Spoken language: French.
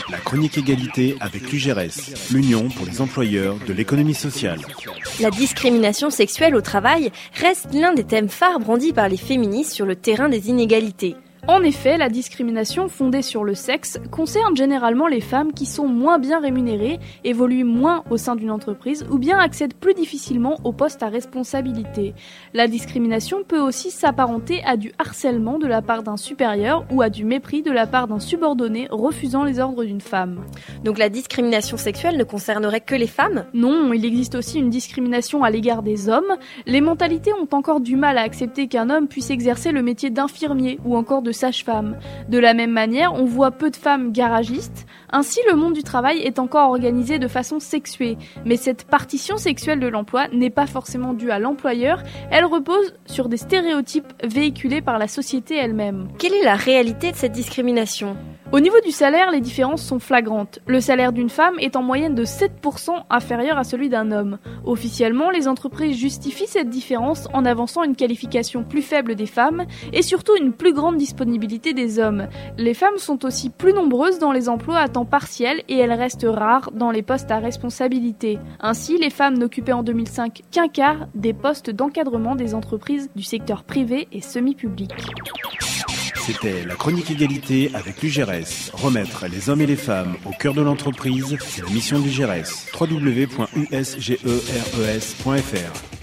La chronique égalité avec l'UGRS, l'Union pour les employeurs de l'économie sociale. La discrimination sexuelle au travail reste l'un des thèmes phares brandis par les féministes sur le terrain des inégalités. En effet, la discrimination fondée sur le sexe concerne généralement les femmes qui sont moins bien rémunérées, évoluent moins au sein d'une entreprise ou bien accèdent plus difficilement aux postes à responsabilité. La discrimination peut aussi s'apparenter à du harcèlement de la part d'un supérieur ou à du mépris de la part d'un subordonné refusant les ordres d'une femme. Donc la discrimination sexuelle ne concernerait que les femmes ? Non, il existe aussi une discrimination à l'égard des hommes. Les mentalités ont encore du mal à accepter qu'un homme puisse exercer le métier d'infirmier ou encore de sage-femme. De la même manière, on voit peu de femmes garagistes. Ainsi, le monde du travail est encore organisé de façon sexuée. Mais cette partition sexuelle de l'emploi n'est pas forcément due à l'employeur, elle repose sur des stéréotypes véhiculés par la société elle-même. Quelle est la réalité de cette discrimination ? Au niveau du salaire, les différences sont flagrantes. Le salaire d'une femme est en moyenne de 7% inférieur à celui d'un homme. Officiellement, les entreprises justifient cette différence en avançant une qualification plus faible des femmes et surtout une plus grande disponibilité des hommes. Les femmes sont aussi plus nombreuses dans les emplois à temps partiel et elles restent rares dans les postes à responsabilité. Ainsi, les femmes n'occupaient en 2005 qu'un quart des postes d'encadrement des entreprises du secteur privé et semi-public. C'était la chronique égalité avec l'UGRS. Remettre les hommes et les femmes au cœur de l'entreprise, c'est la mission de l'UGRS. www.usgers.fr